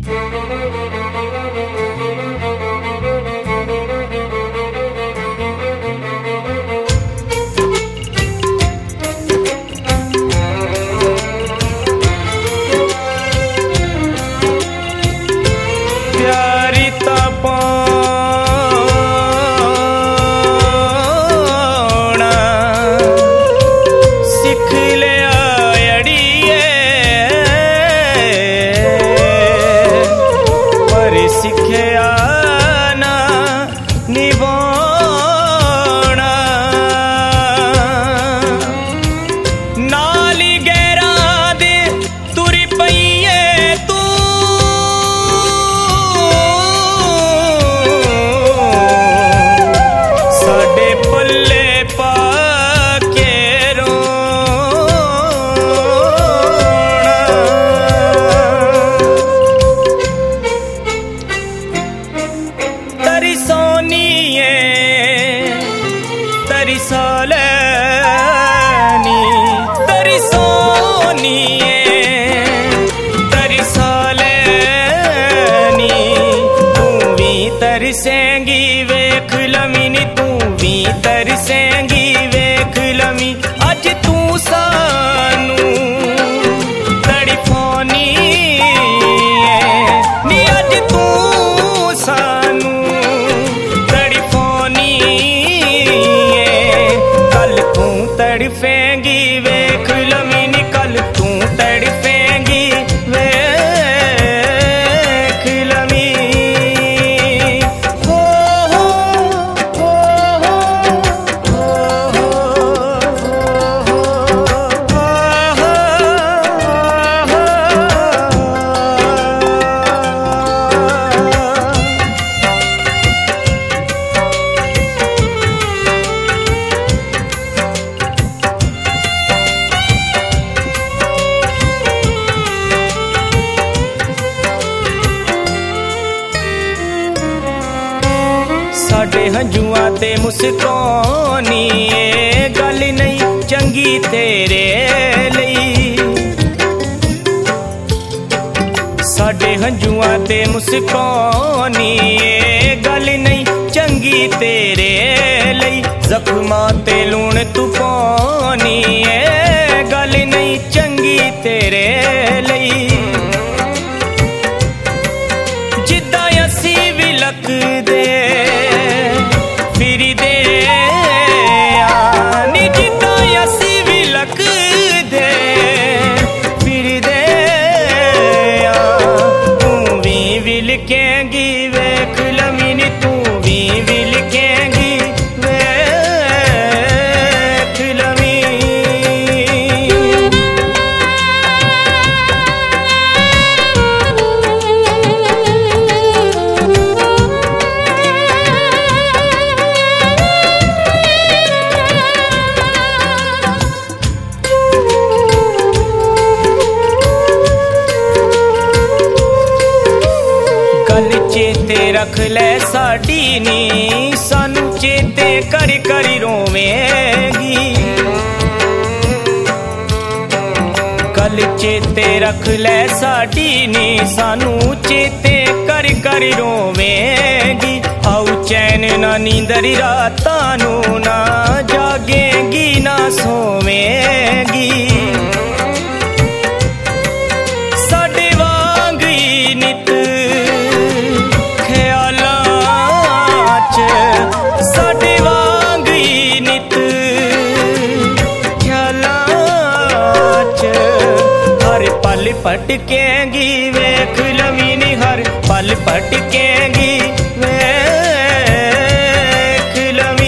तरसेंगी वेख लमी नी तू भी तरसेंगी वेख लमी अज तू सानू तड़फोनी नी अज तू सानू तड़फोनी कल तू तड़फेंगी वेख लमी नी कल तू तड़फेंगी साडे हंजुआं ते मुस्कानी ए गल नहीं चंगी तेरे लई साडे हंजुआं ते मुस्कानी ए गल नहीं चंगी तेरे लई जख्मां ते लूण तू पानी ए गल नहीं चंगी तेरे लई जिद्दां असी भी लकदे विलकेंगी वेख लमी नी तू भी विलकेंगी वेख लमी गल चेते रख ले साडी नी सानू चेते करी करी रोवेंगी गल चेते रख ले साडी नी सानू चेते करी करी रोवेंगी आऊ चैन ना नींदरी रातां नू ना जागेंगी ना सोवेंगी साडे वांग ही नित साडे वांग ही नित ख्यालां च हर पल भटकेंगी वेख लमी नी हर पल भटकेंगी वेख लमी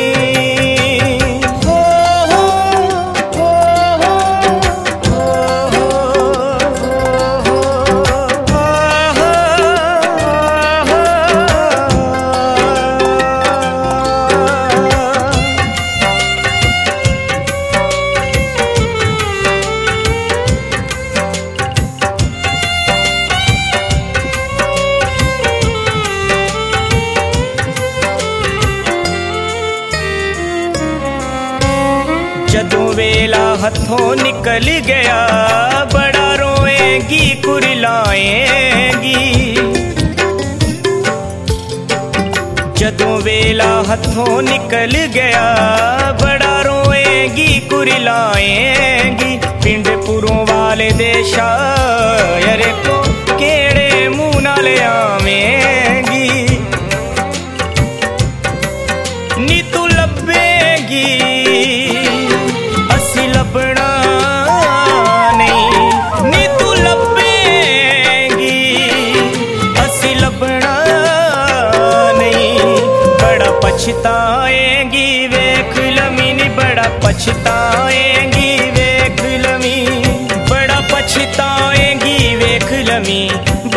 जदों वेला हथों निकल गया बड़ा रोएंगी कुरलाएंगी बेला हथों निकल गया, बड़ा रोएगी कुरिलाएगी पिंडपुरों वाले देशा, अरे को केड़े मुंह नाल आवेंगी। नी तू लभेगी असी लभना नहीं, नी तू लभेगी असी लभना नहीं। बड़ा पछताएगी वेख लमी नी, बड़ा पछताएगी वेख लमी, बड़ा पछताएगी वेख लमी,